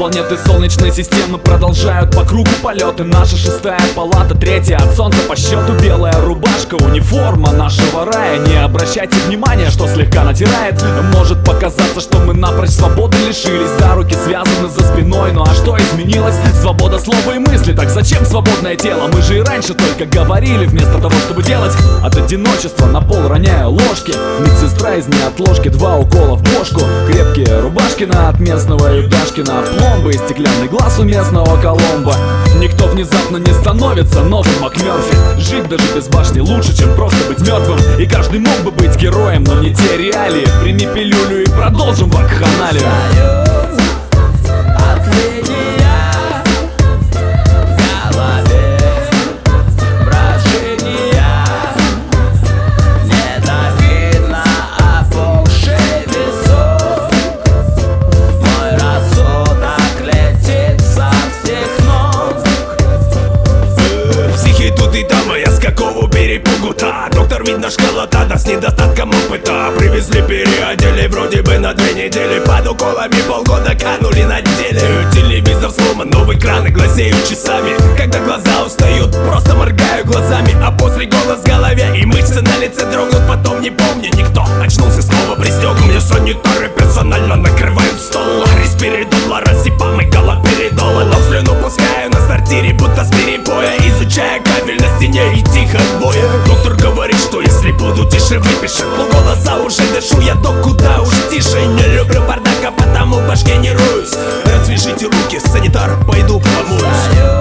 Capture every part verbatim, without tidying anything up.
Планеты Солнечной системы продолжают по кругу полеты. Наша шестая палата, третья от солнца по счету. Белая рубашка, униформа нашего рая. Не обращайте внимания, что слегка натирает. Может показаться, что мы напрочь свободы лишились. Да, руки связаны за спиной, ну а что изменилось? Свобода слова и мысли, так зачем свободное тело? Мы же и раньше только говорили вместо того, чтобы делать. От одиночества на пол роняю ложки. Медсестра из неотложки, два укола в бошку. Крепкие рубашкина от местного Юдашкина. Пломбы и стеклянный глаз у местного Коломбо. Никто внезапно не становится новым МакМёрфи. Жить даже без башни лучше, чем просто быть мертвым. И каждый мог бы быть героем, но не те реалии. Прими пилюлю и продолжим вакханалию. Доктор, видно, школота, с недостатком опыта. Привезли, переодели, вроде бы на две недели. Под уколами полгода канули на деле. Телевизор сломан, новый кран и глазеют часами. Когда глаза устают, просто моргаю глазами. А после голос в голове и мышцы на лице дрогнут. Потом не помню никто, очнулся снова пристёг. Мне санитары персонально накрывают стол. Респиридон, лоразепам и галоперидол. Но слюну пускаю на сортире, будто с перепоя. Изучая кабель на стене и тихо двое. Доктор говорит, что если буду тише, выпишет. Полголоса уже дышу, я то куда уж тише. Не люблю бардака, потому в башке не роюсь. Развяжите руки, санитар, пойду помоюсь.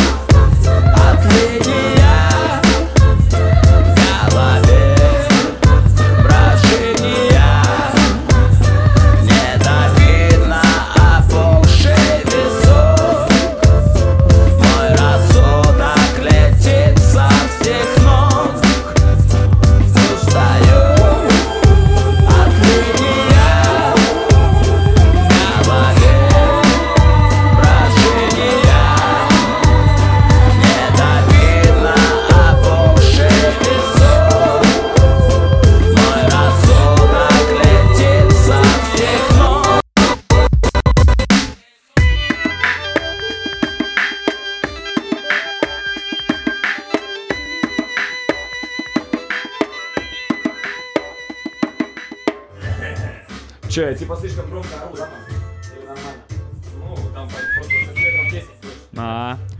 Че, я типа слишком громко ору, да, там? Или нормально? Ну, там просто десять. А,